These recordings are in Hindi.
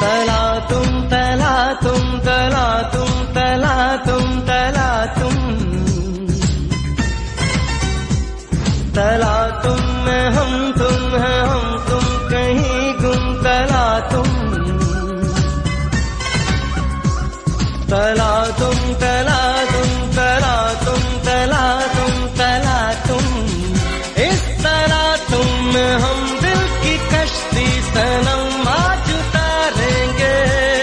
तला तुम तला तुम तला तुम तला तुम तला तुम तला तुम में हम तुम है हम तुम कहीं गुम तला तुम तला तुम तला तुम तला तुम तला तुम तला तुम इस तरह तुम में हम दिल की कश्ती सनम आज उतारेंगे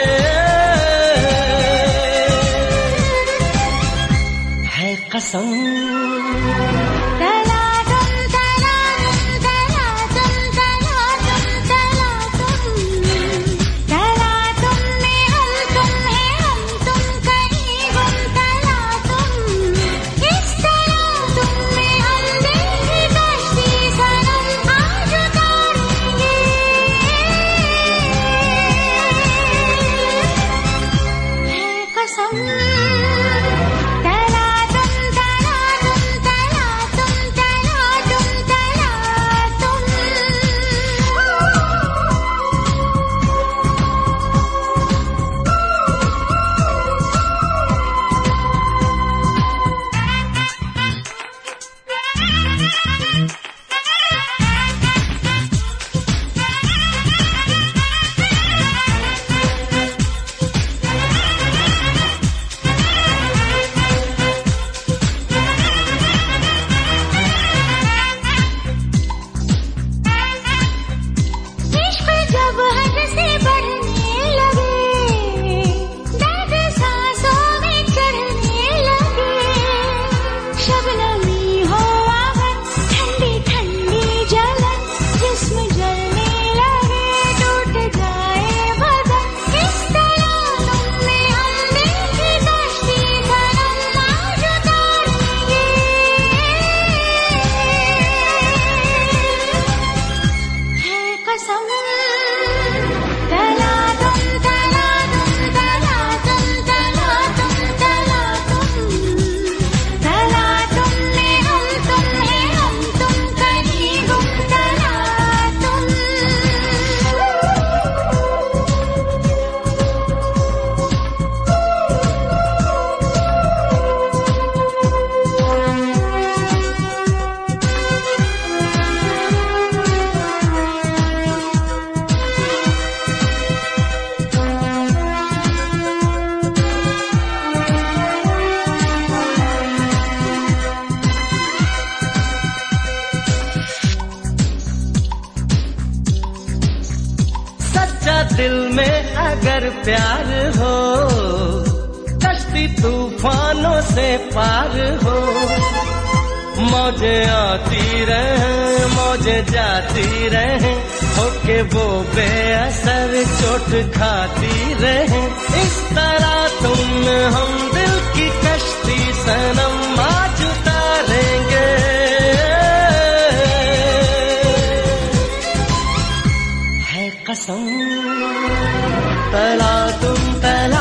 है कसम दिल में अगर प्यार हो कश्ती तूफानों से पार हो मौजें आती रहे मौजें जाती रहे होके वो बेअसर चोट खाती रहे इस तरह तुम हम दिल की कश्ती सनम आज उतारेंगे है कसम तला तुम तला